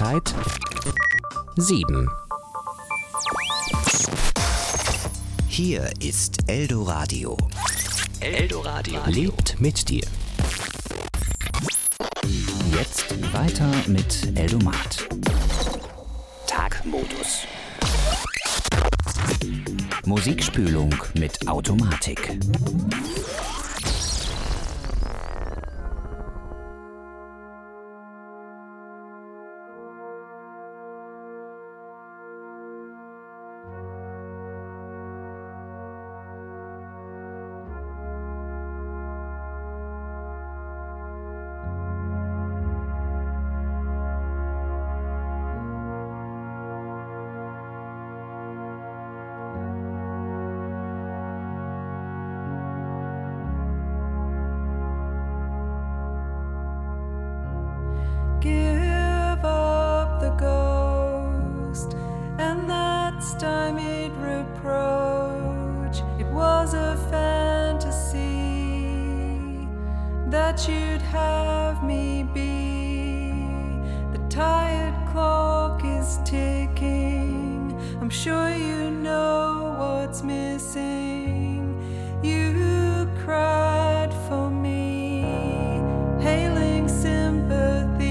Uhrzeit 7. Hier ist Eldoradio. Eldoradio lebt mit dir. Jetzt weiter mit Eldomat. Tagmodus. Musikspülung mit Automatik. Give up the ghost and that stymied reproach. It was a fantasy that you'd have me be. The tired clock is ticking. I'm sure you know what's missing. You cried for me, hailing sympathy.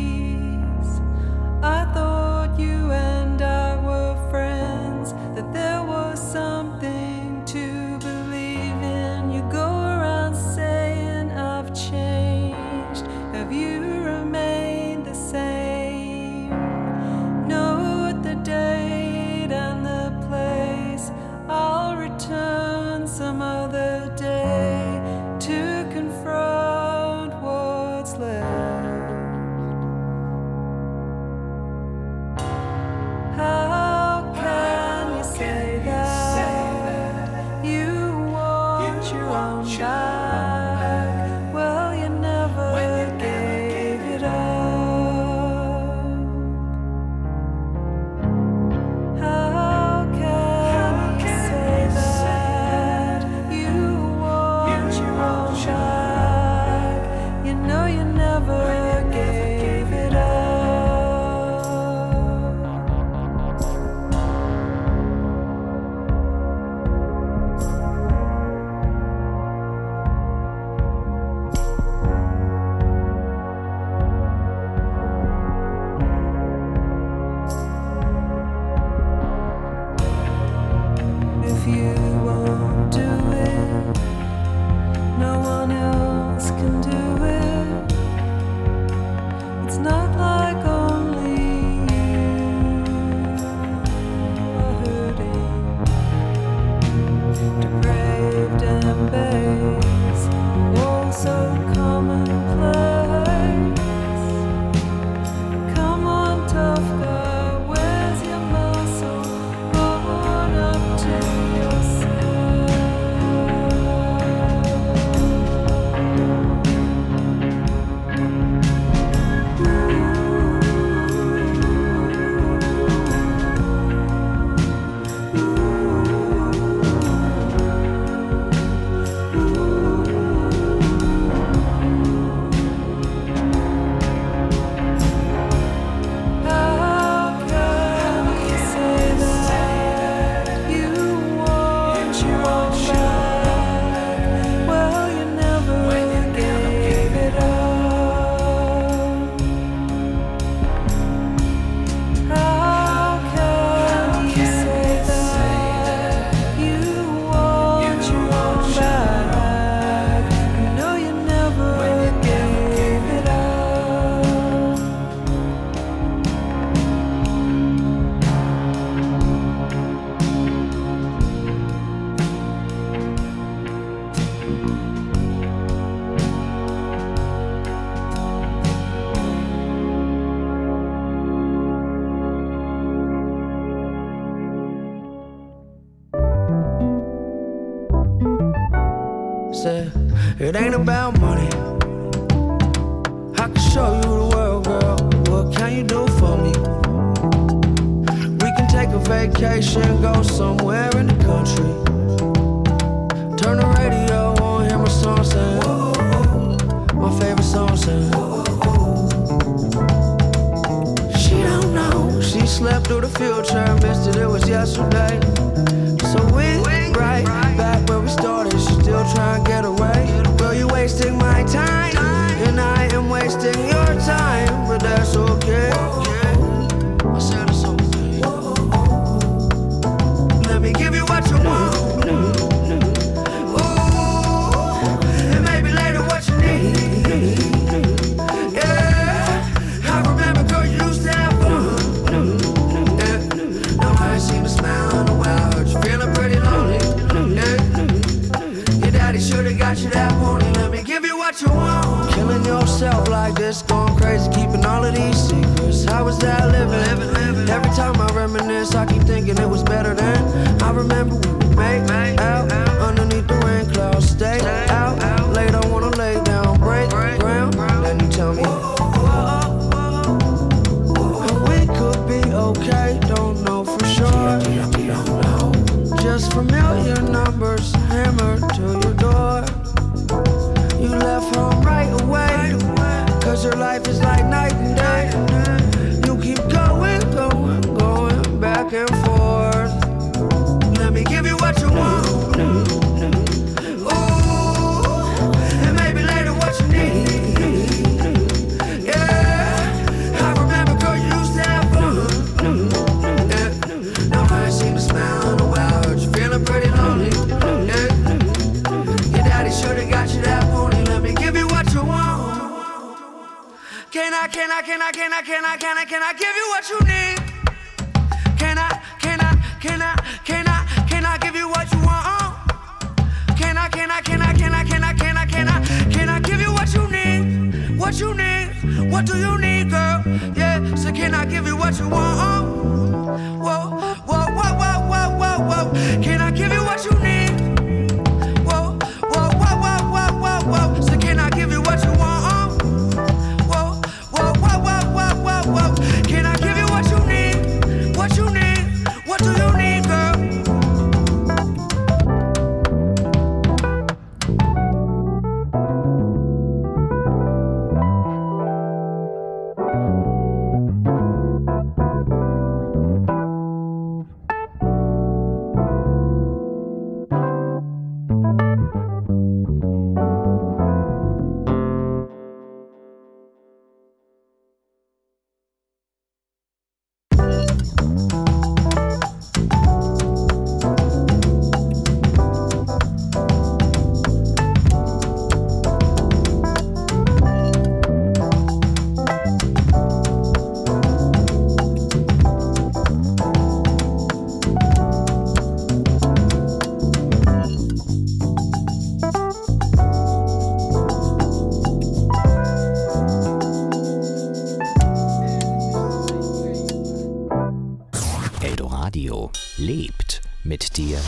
I thought you and I were friends, that there was something to believe in. You go around saying I've changed. Have you remained the same? Note the date and the place. I'll return some other day to confront what's left. How can you say that you want your own back? Well, you never gave it up. How can you say that you want your own back? You know you never gave it up. If you won't do it, no one else can do it. It's not like only you are hurting. Depraved and base, oh so commonplace. Come on, tough guy, where's your muscle? Own up to How can you say that you want your own back? Well, you never gave it up. How can you say that you want your own back? You know you never gave it up. Said, it ain't about money. I can show you the world, girl. What can you do for me? We can take a vacation, go somewhere in the country. Turn the radio on, hear my song sing. My favorite song sing. She slept through the future, missed it was yesterday. So we right back where we started, still trying to get away. Girl, you're wasting my time, and I am wasting your time, but that's okay. I said it's okay. Let me give you what you want. Ooh, and maybe later what you need. Yeah, I remember, girl, you used to have fun. Yeah, now I ain't seen a smile in a while. Heard you feeling pretty lonely. Yeah, your daddy should've got you that morning. Let me give you what you want. Killing yourself like this, going crazy, keeping all of these secrets. How was that living? Every time I reminisce, I keep thinking it was better then. I remember when we made out underneath the rain clouds. Stay out late, I wanna lay down, break ground. Then you tell me, and we could be okay, don't know for sure. Just familiar numbers hammered to your door. You left home right away, cause your life is like night and day. You keep going back and forth. Let me give you what you want. Ooh, and maybe later what you need. Yeah, I remember, girl, you used to have fun. Yeah, now I ain't seen a smile in a while. Heard you feeling pretty lonely. Yeah, your daddy should've got you that morning. Let me give you what you want. Can I give you what you need? Can I give you what you want? Can I give you what you need? What you need? What do you need, girl? Yeah, so can I give you what you want? Whoa. Can I give you what you need? Whoa. So can I give you what you want? Whoa. Can I give you what you need? What you need? What do you need, girl? Radio lebt mit dir.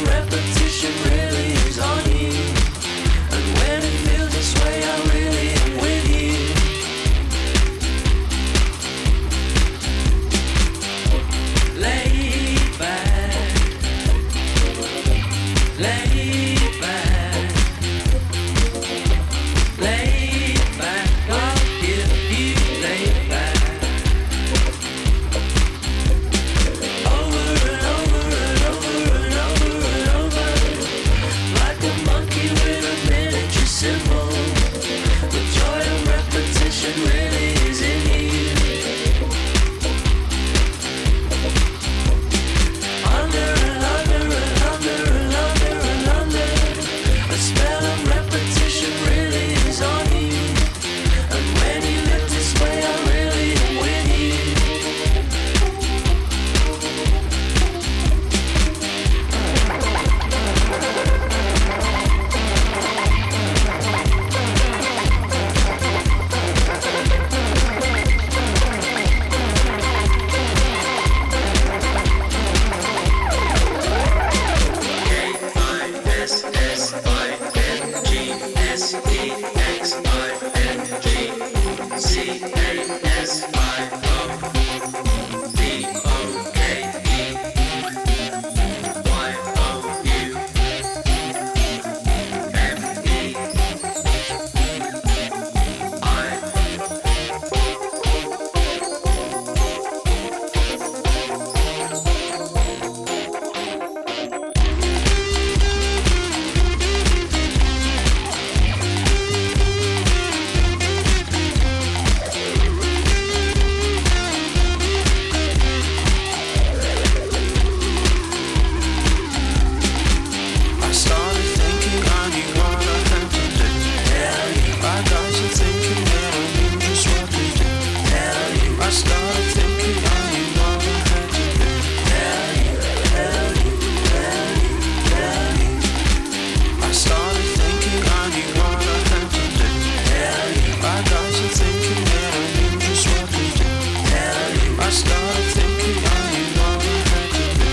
repetition really is on you. And when it feels this way, I really am with you. Lay back, lay back, lay back, I'll give you lay back. Over and over and over and over and over, like a monkey with a miniature symbol. The joy of repetition really is in you. Under and under and under and under and under, a spell of repetition really is on you. And when you look this way, I really am with you. I started thinking I knew what I had to do. I got to thinking that I knew just what to do. I started thinking I knew what I had to do. I started thinking I knew what I had to do. I got to thinking that I knew just what to do. I started thinking I knew what I had to do.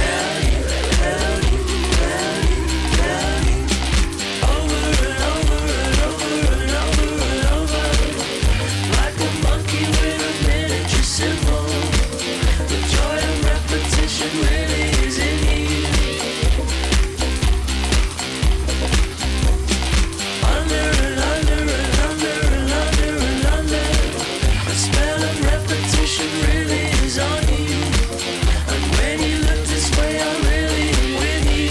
Over and over and over and over and over, like a monkey with a miniature symbol. The joy of repetition really is in you. Under and under and under and under and under, a spell of repetition really is on you. And when you look this way, I really am with you.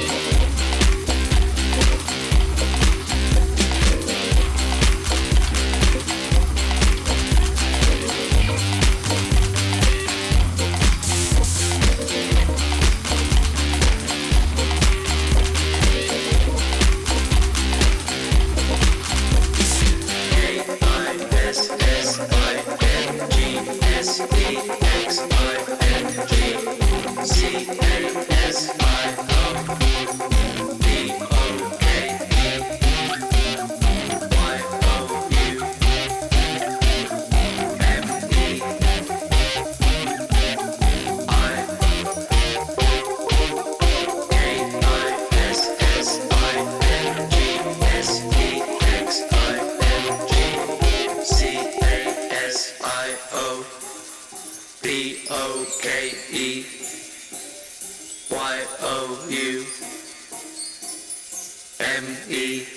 B-O-K-E-Y-O-U-M-E.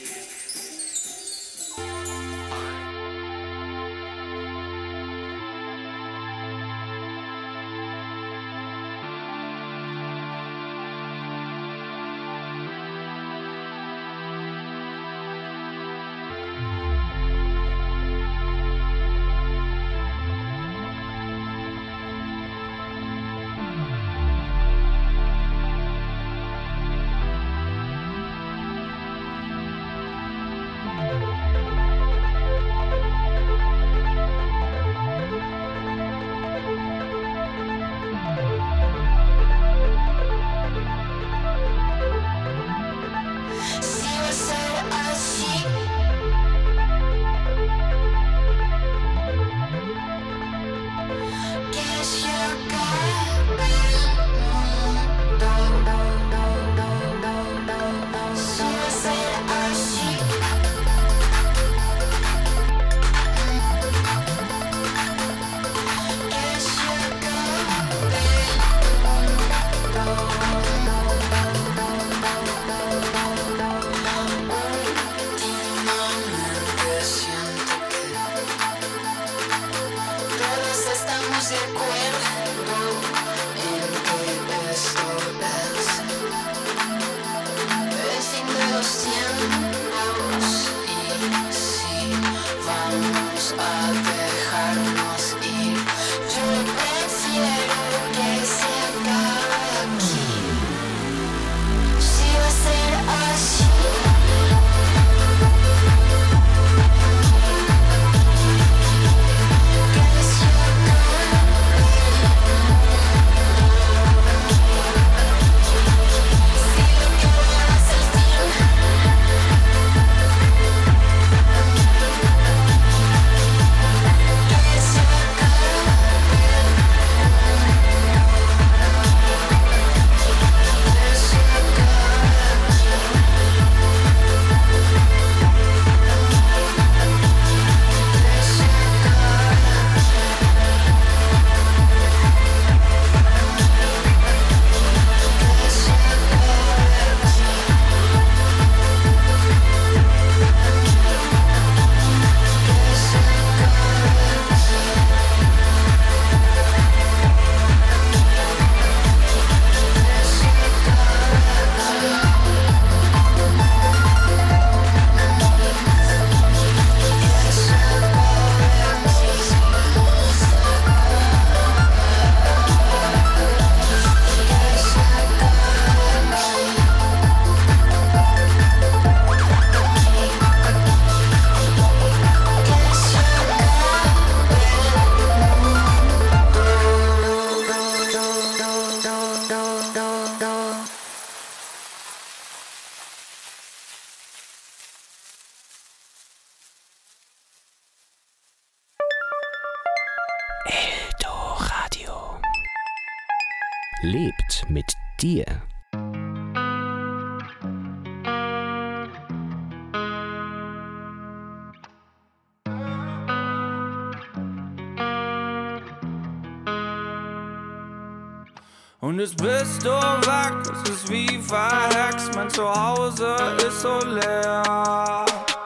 lebt mit dir. Und jetzt bist du weg, es ist wie verhext, mein Zuhause ist so leer.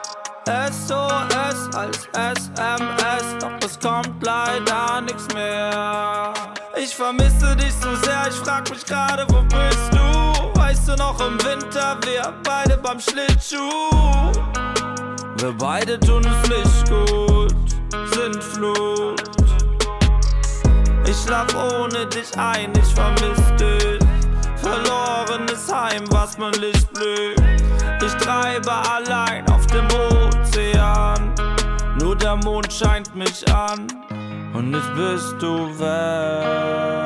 SOS als SMS, doch es kommt leider nichts mehr. Ich vermisse dich so sehr, ich frag mich gerade, wo bist du? Weißt du noch im Winter, wir beide beim Schlittschuh. Wir beide tun es nicht gut, sind Flut. Ich schlaf ohne dich ein, ich vermiss dich. Verlorenes Heim, was mein Licht blüht. Ich treibe allein auf dem Ozean. Nur der Mond scheint mich an. Und jetzt bist du weg.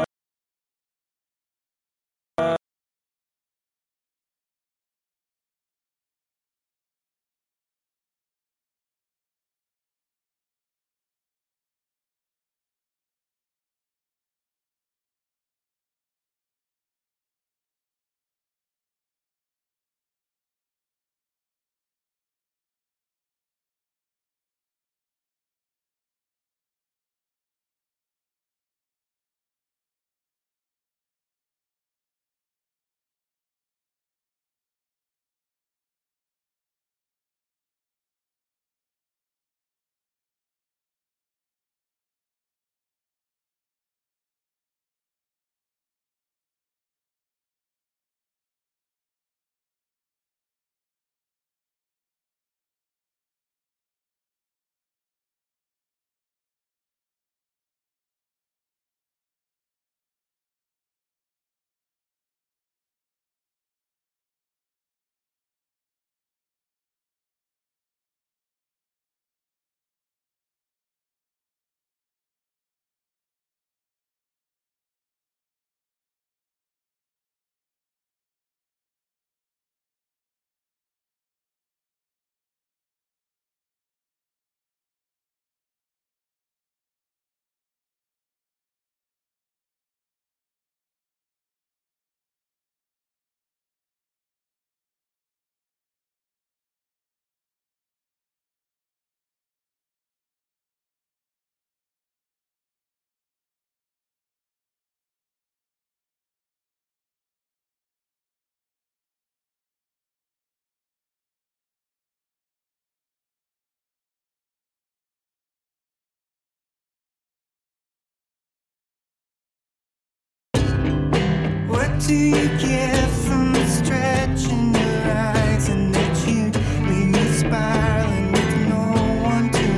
What do you get from stretching your eyes and that you leave me spiraling with no one to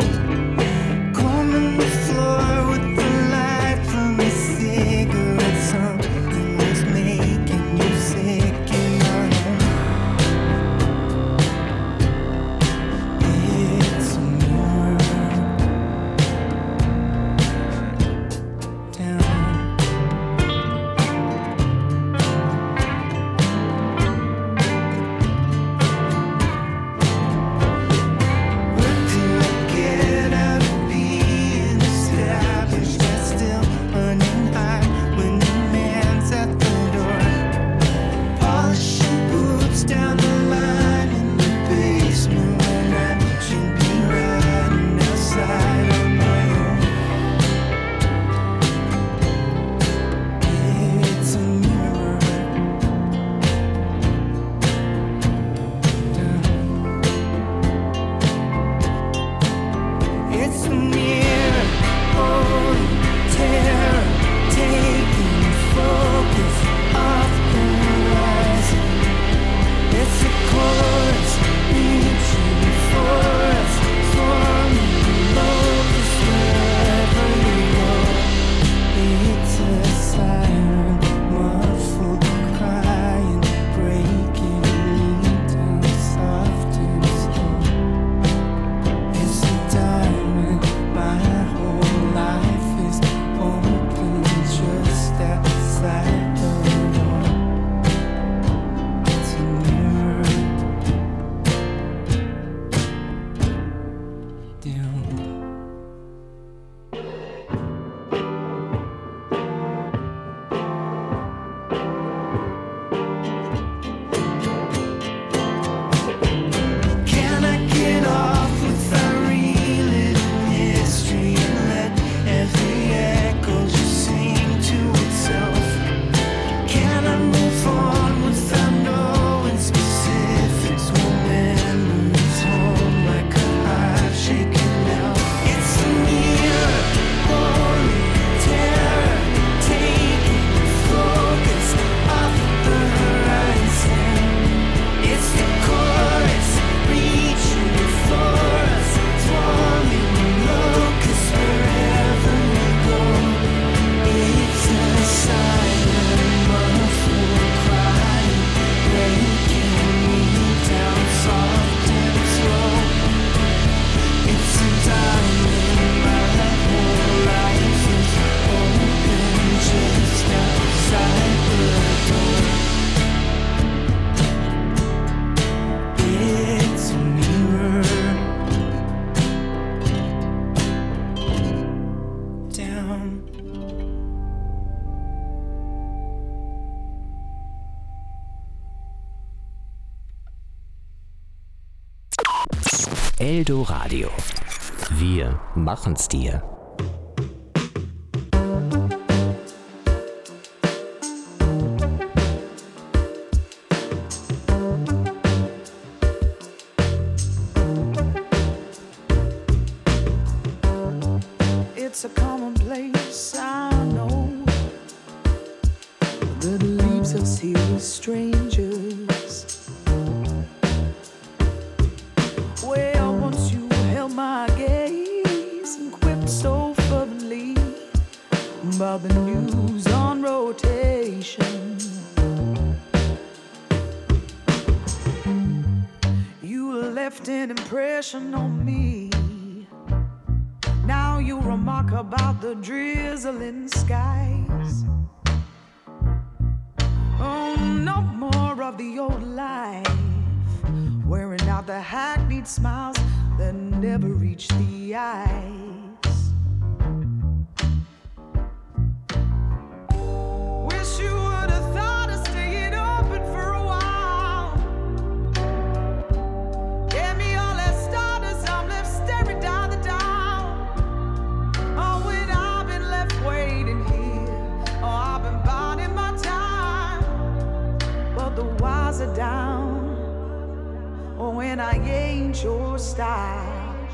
hold? Combing the floor with the light from a cigarette, something that's making you sick in my home. It's a mirror down. Eldoradio. Wir machen's dir. It's a commonplace, I know, that leaves us here as strangers. Well, once you held my gaze and quipped so fervently about the news on rotation, you left an impression on me. Now you remark about the drizzling skies. Oh, no more of the old life, wearing out the hackneyed smiles that never reach the eyes. Wish you would have thought of staying open for a while. Gave me all that stardust, I'm left staring down the dial. Waiting here, oh, I've been biding my time, but the wires are down, oh, when I ain't your style.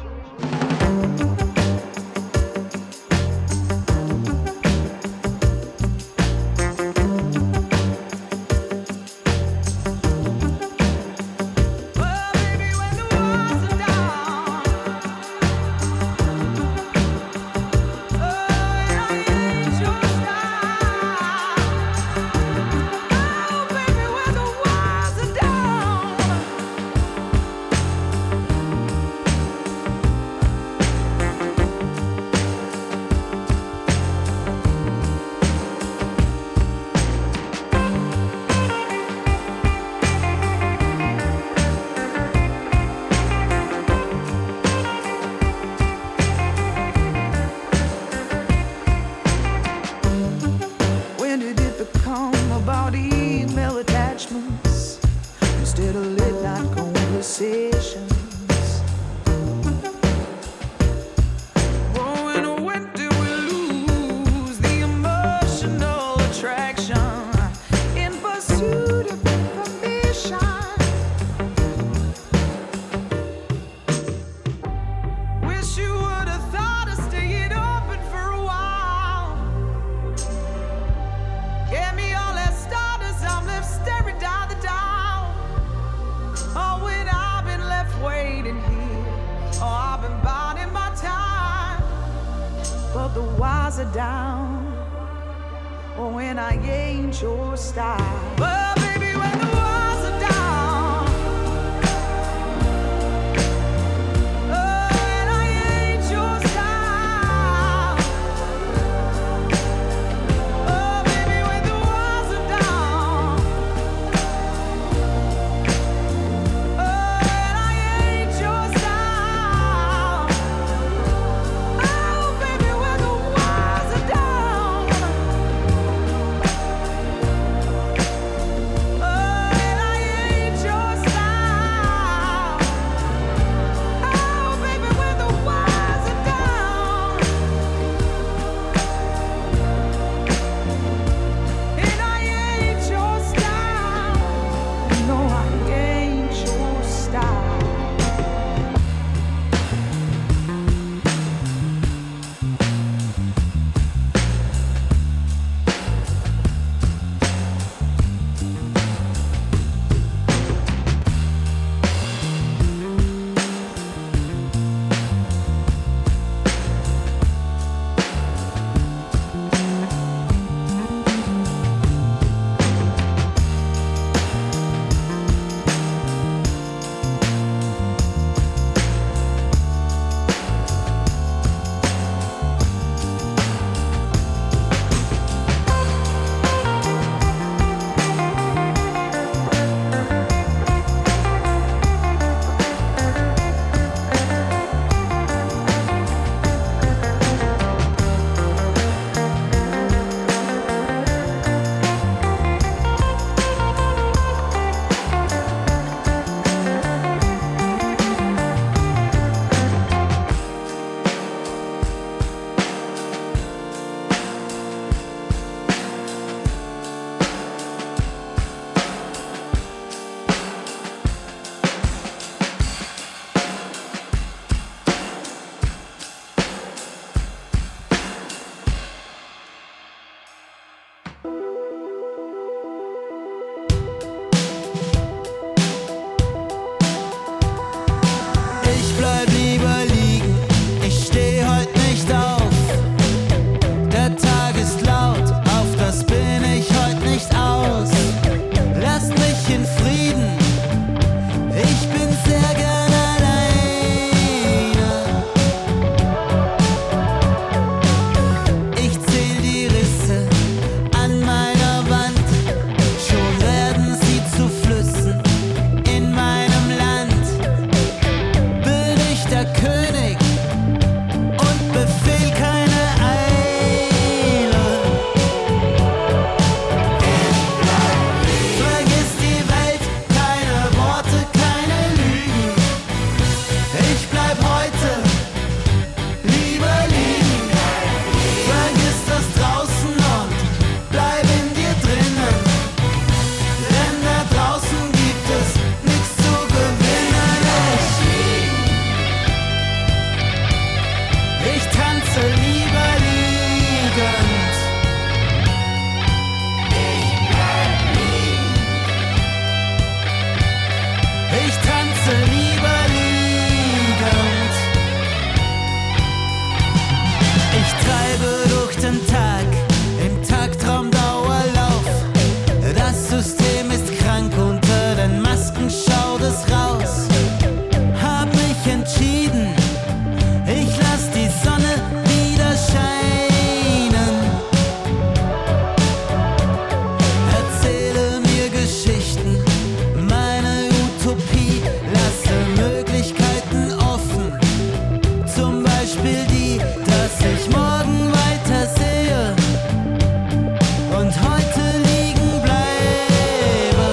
Down, or when I ain't your style. Well, baby, when the walls are down, oh, and I ain't your style. Oh, baby, when the walls are down, oh, and I ain't your style. Oh, baby, when the walls are down. Ich tanze lieber liegend. Ich treibe durch den Tag im Tagtraumdauerlauf. Das System ist krank, unter den Masken schaut es raus. Hab mich entschieden, ich lass die Sonne wieder scheinen. Erzähle mir Geschichten, meine Utopie, lasse Möglichkeiten offen. Zum Beispiel die, dass ich morgen weiter sehe und heute liegen bleibe.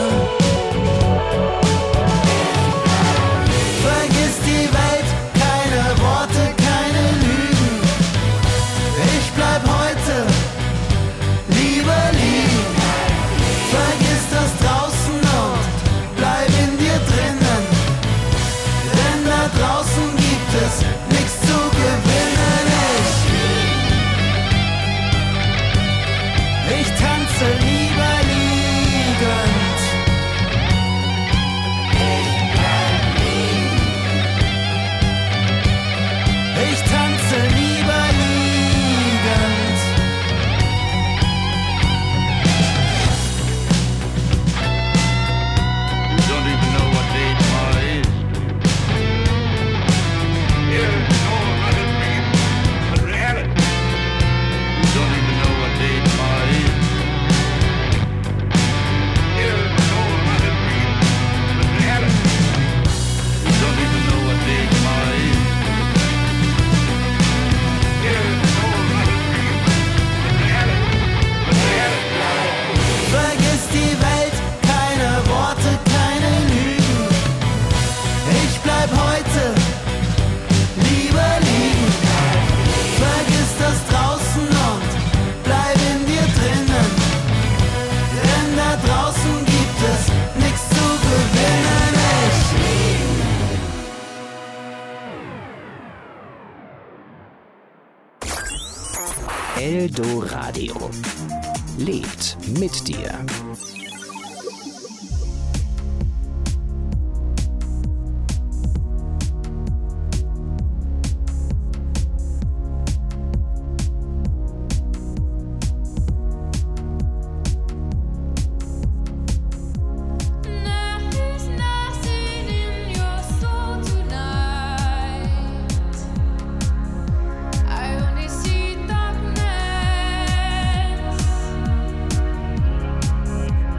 Vergiss die Welt, keine Worte, keine Lügen. Ich bleib heute lieber liegen. Vergiss das draußen und bleib in dir drinnen. Denn da draußen gibt es nichts zu gewinnen. Ich tanze lieber liegend. Ich tanze lieber liegend. You don't even know what day tomorrow is. Yeah, no, not a dream, but reality. You don't even know what day tomorrow is. Yeah, no, not a dream, but reality. You don't even know what day tomorrow is. Yeah, no, not a dream, but reality. But reality. Vergiss die Welt, keine Worte, keine Lügen. Ich bleib heute lieber liegen. Vergiss das draußen und bleib in dir drinnen. Denn da draußen gibt es nichts zu gewinnen. Eldoradio lebt mit dir. There's nothing in your soul tonight. I only see darkness.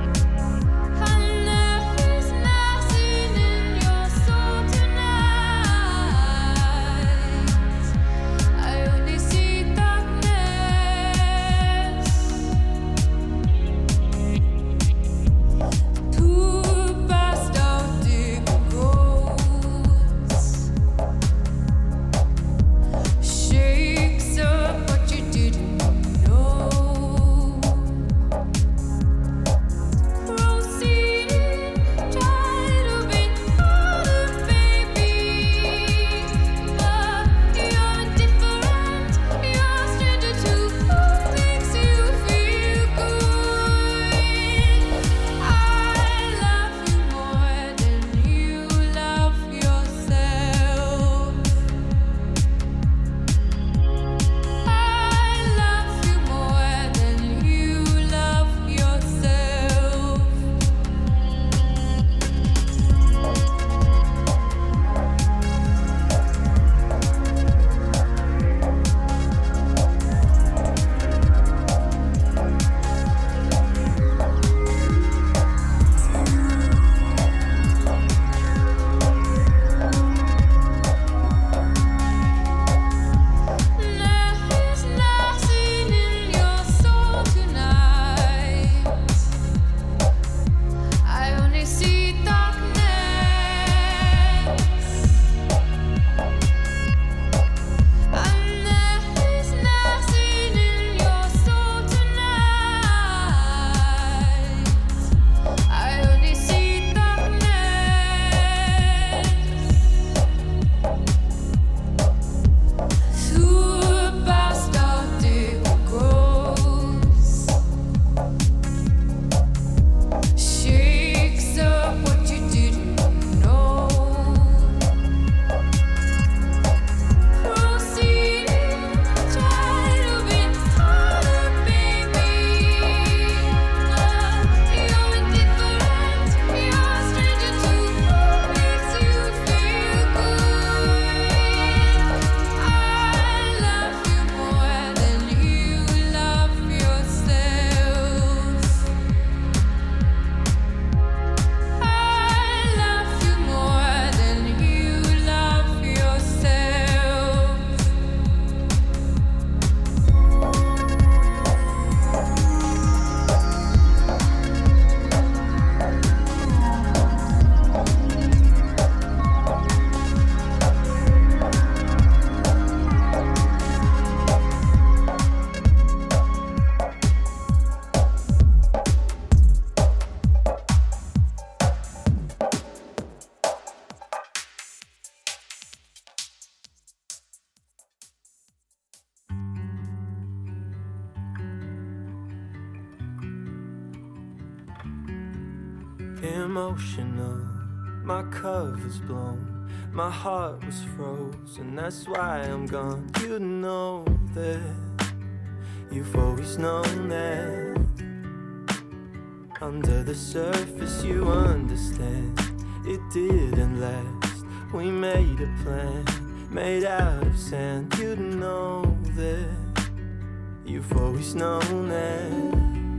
Emotional, my cover's blown, my heart was frozen, that's why I'm gone. You know that, you've always known that. Under the surface you understand, it didn't last. We made a plan, made out of sand. You know that, you've always known that.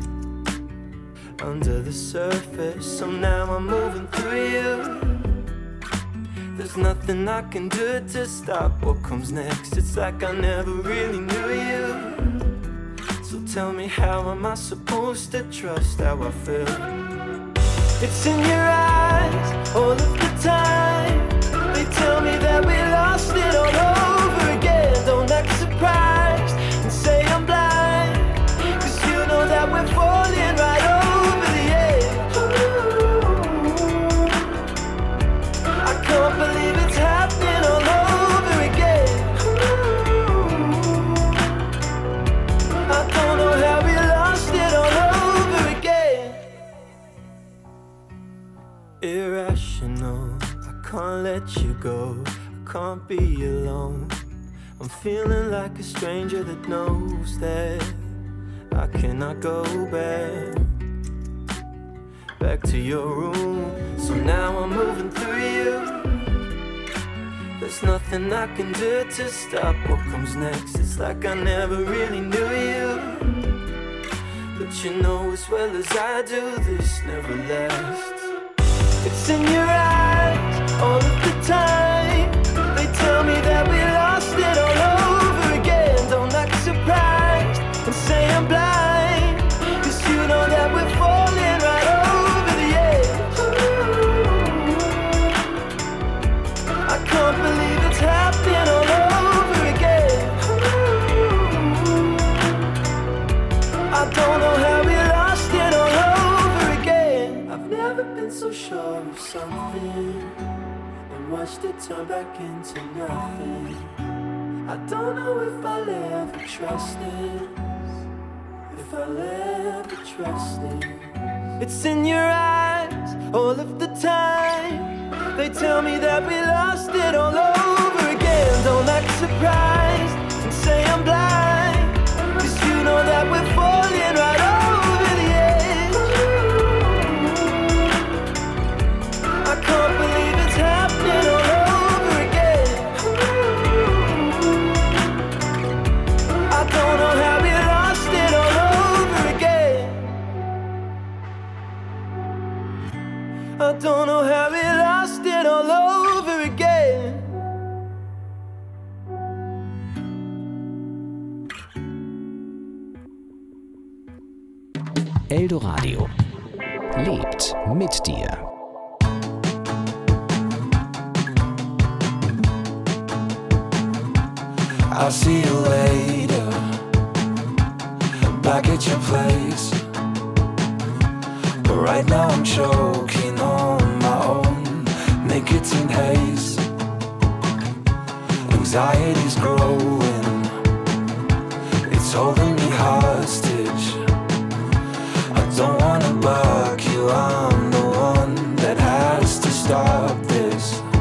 Under the surface, so now I'm moving through you. There's nothing I can do to stop what comes next. It's like I never really knew you. So tell me, how am I supposed to trust how I feel? It's in your eyes, all of the time. They tell me that we lost it all over again. Don't act surprised and say I'm blind, 'cause you know that we're falling right over the edge. I can't believe it's happening all over again. I don't know how we lost it all over again. Irrational, I can't let you go, I can't be alone. I'm feeling like a stranger that knows that I cannot go back to your room. So now I'm moving through you. There's nothing I can do to stop what comes next. It's like I never really knew you. But you know as well as I do, this never lasts. It's in your eyes, all of the time. They tell me that we lost it all over again. Don't act surprised and say I'm blind, 'cause you know that we're falling right over the edge. I can't believe it's happening all over again. I don't know how we lost it all over again. I've never been so sure of something and watched it turn back into nothing. I don't know if I'll ever trust it, if I'll ever trust it. It's in your eyes, all of the time. They tell me that we lost it all over again. Don't act surprised and say I'm blind, 'cause you know that we're falling right over the edge. I can't believe it's happening all over again. I don't know how we lost it all over again. I don't know how we lost it all over again. Eldoradio lebt mit dir. I'll see you later, back at your place. But right now I'm choking on my own nicotine haze. Anxiety's growing, it's holding me hostage. I don't wanna bug you, I'm the one that has to stop this.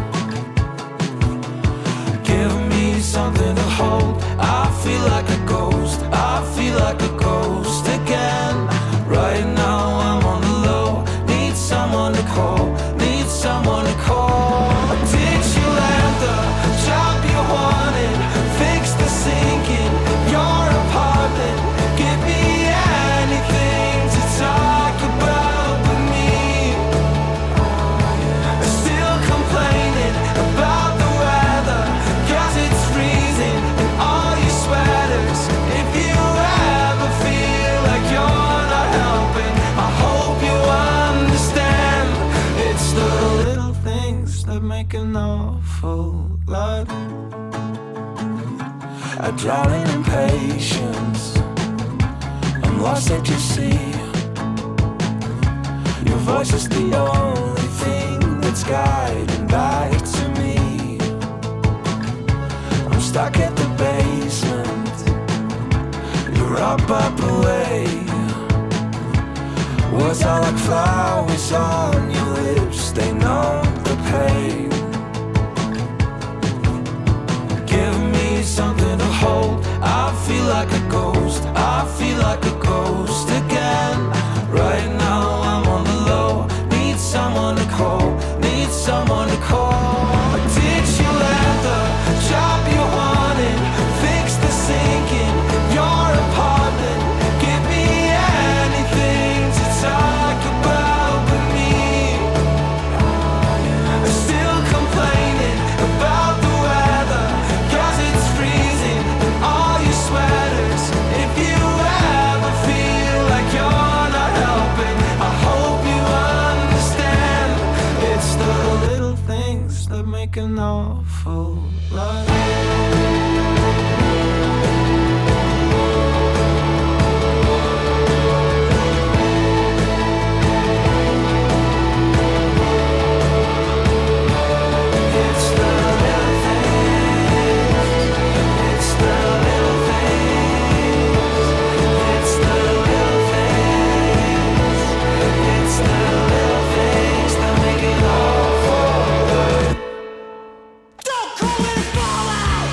Give me something to hold, I feel like a ghost, I feel like a ghost again. Right now I'm on the low, need someone to call, need someone to call. Did you land the job you wanted, fix the sink in your apartment, give me anything to talk about with me. Still complaining about the weather, 'cause it's freezing in all your sweaters. If you ever feel like you're not helping, I hope you understand. It's the little things that make an awful lot. I drown in impatience, I'm lost at your sea. Your voice is the only thing that's guiding back to me. I'm stuck at the basement, you're up away. Words are like flowers on your lips, they know the pain. Give me something to hold, I feel like a ghost, I feel like a ghost again. Right now I'm on the low, need someone to call, need someone to call. Did you let the job you wanted fix the sink in your apartment? Give me anything to talk about but me. Still complaining about the weather, cause it's freezing in all your sweaters. If you ever feel like you're not helping, I hope you understand. It's the little things that make an awful lot. It's the little things. It's the little things. It's the little things. It's the little things that make it awful. Don't call it a fallout.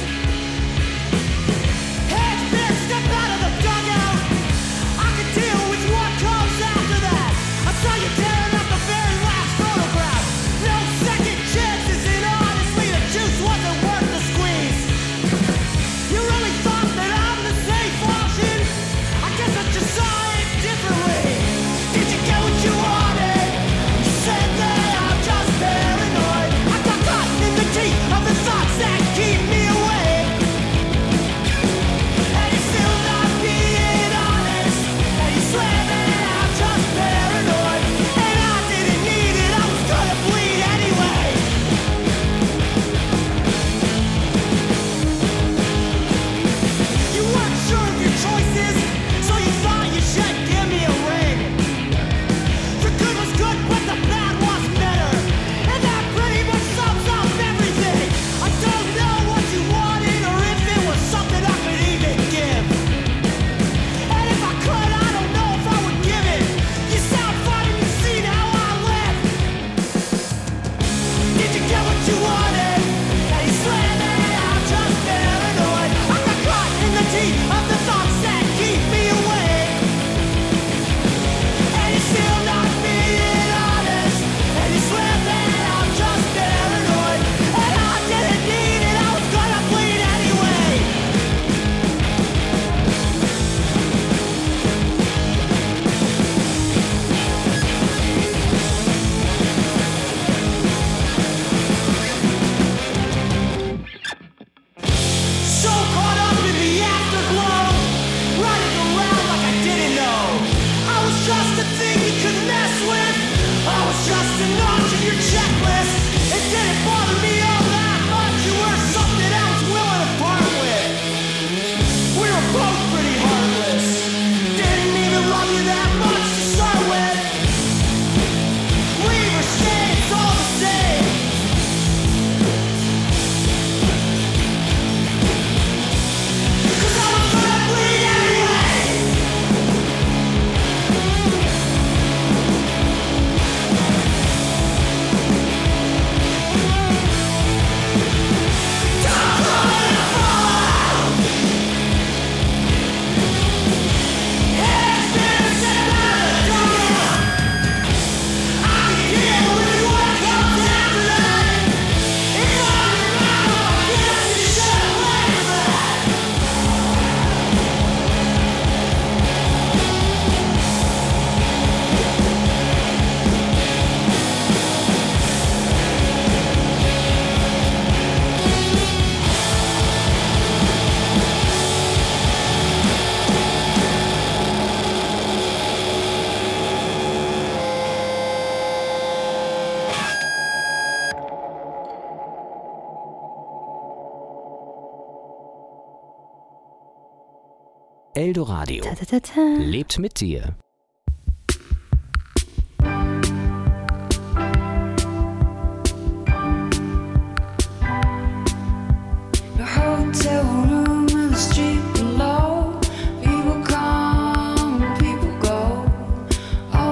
Heads big, step out of the dugout. I can deal with what comes after that. I saw you tearing up the very last photograph. No second chances, and honestly, the juice wasn't worth the squeeze. You really thought that I'm the safe option? I guess I just saw it differently. Did you get what you wanted? You said that I'm just paranoid. I got caught in the teeth of the thoughts that keep me awake. And you're still not being honest. And you swear that I'm just paranoid. And I didn't need it, I was gonna bleed anyway. You weren't sure of your choices, so you thought you should give me a ring. The good was good, but the bad was better. And that pretty much sums up everything. I don't know what you wanted or if it was something I could even give. And if I could, I don't know if I would give it. You sound fine and you've seen how I live. Did you get what you wanted? Now you swear that I'm just paranoid. I got caught in the teeth of the thoughts that keep me awake. And you're still not being honest. And you swear that I'm just paranoid. And I didn't need it, I was gonna bleed anyway. So caught up in the afterglow, running around like I didn't know. I was just a thing you could mess with. I was just a notch in your checklist. It didn't bother me all that much. You were something I was willing to part with. We were both pretty heartless. Didn't even love you that much to start with. Leave or stay, it's all the same. Cause I was gonna bleed anyway. Don't call it a fallout. Heads been set out of the dugout. I can deal with what comes after that. It's on your mouth, I guess you should believe that. Eldoradio lebt mit dir. The hotel room in the street below. People come, people go.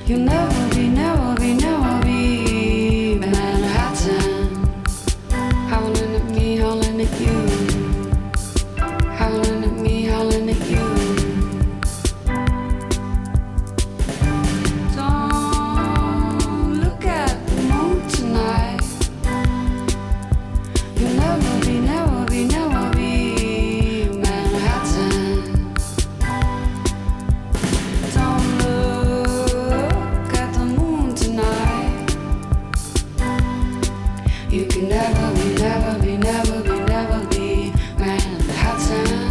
You'll never be, never be, never be Manhattan. Howling at me, howling at you. Howling at me, howling at you. Don't look at the moon tonight. You'll never be, never be, never be Manhattan. Don't look at the moon tonight. You can never be, never be, never be, never be Manhattan.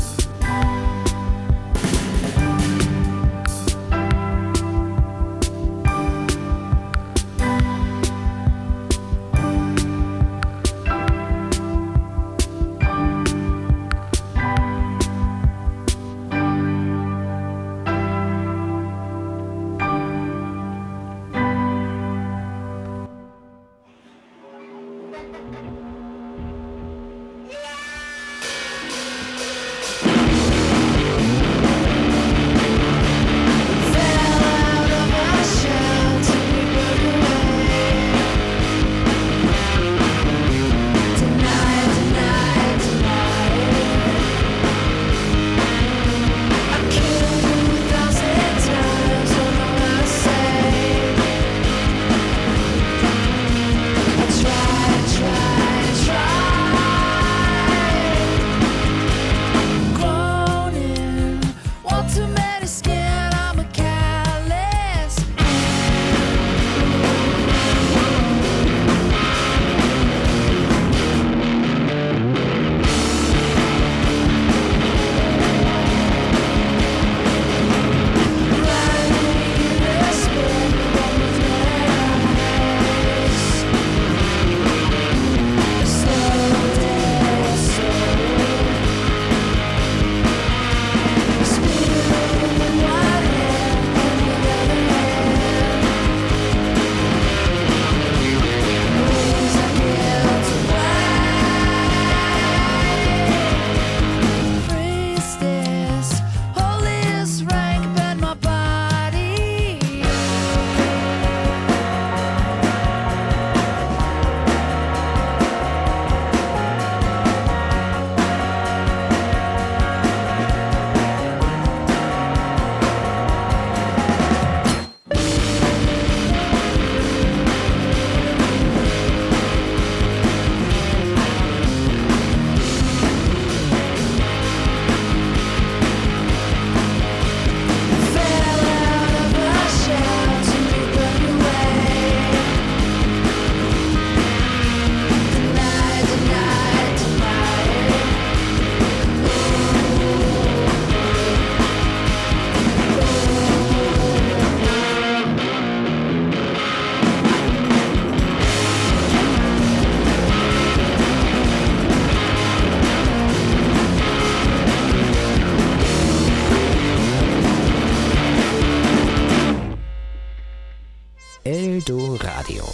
Eldo Radio.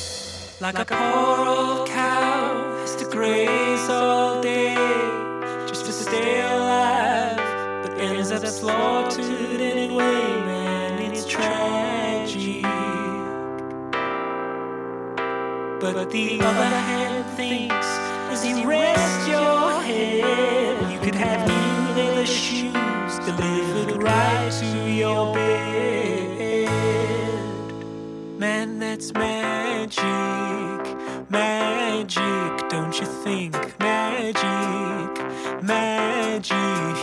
Like a poor old cow has to graze all day just to stay alive, but ends up slaughtered anyway, man, it's tragic. But the other hand thinks, as you rest your head, you could have new leather shoes delivered right to your bed. Man, that's magic, magic, don't you think? Magic, magic.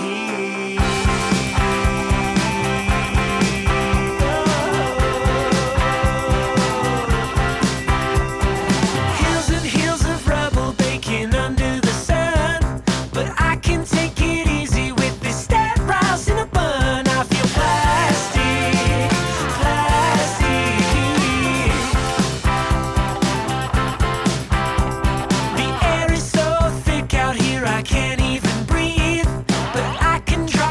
Hills and hills of rubble baking under the sun, but I can take it easy with this stat rouse in a bun. I feel plastic, plastic. The air is so thick out here I can't even breathe, but I can try.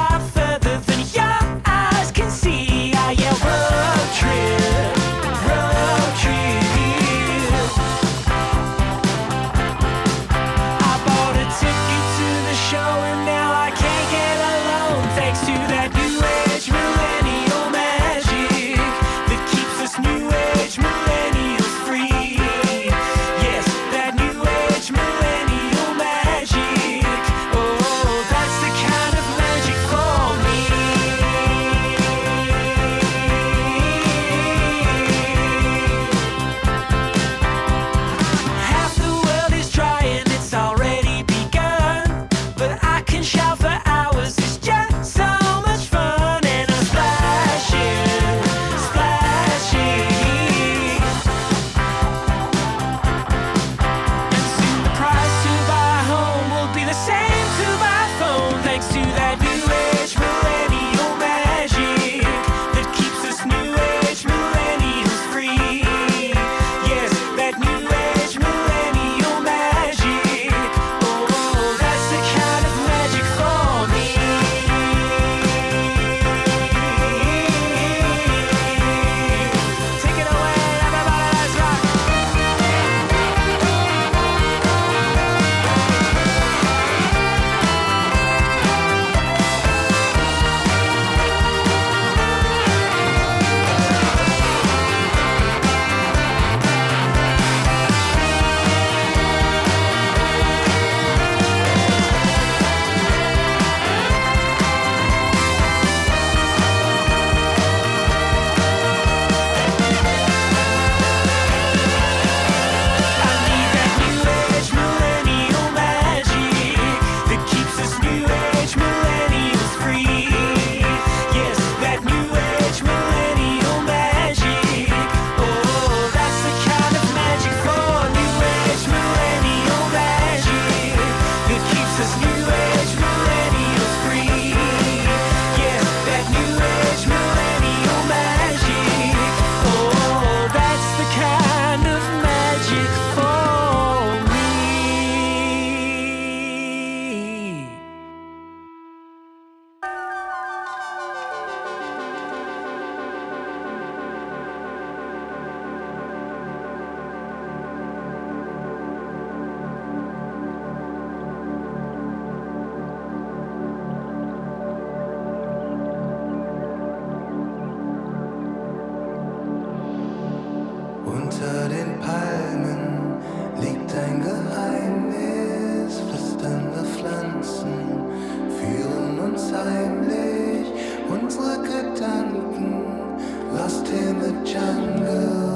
Unter den Palmen liegt ein Geheimnis, flüsternde Pflanzen führen uns heimlich, unsere Gedanken lost in the jungle.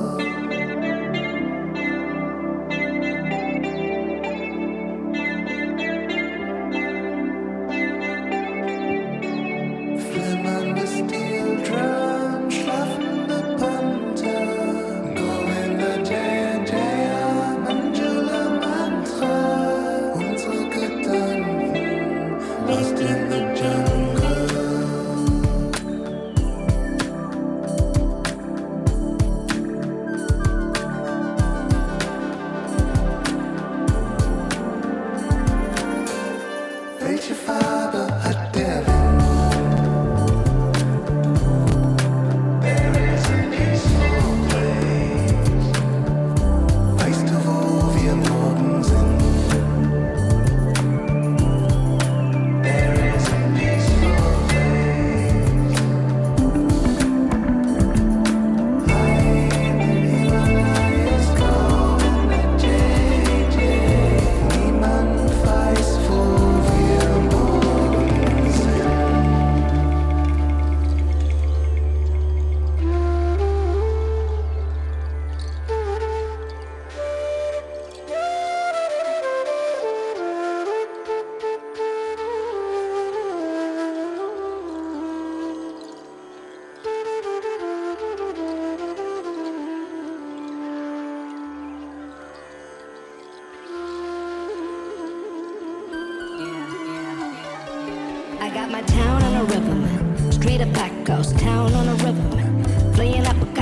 Flimmernde Steel Drum, schlafende Panther, Govinda Jaya Jaya, Manjula Mantra, unsere Gedanken lost in the jungle. Welche Farbe hat der Wind? There is a peaceful place. Weißt du, wo wir morgen sind? There is a peaceful place. Ein Himalayas Govinda JJ. Niemand weiß, wo wir morgen sind. I got my town on a river, man. Straight up black ghost town on a river, man. Playing up a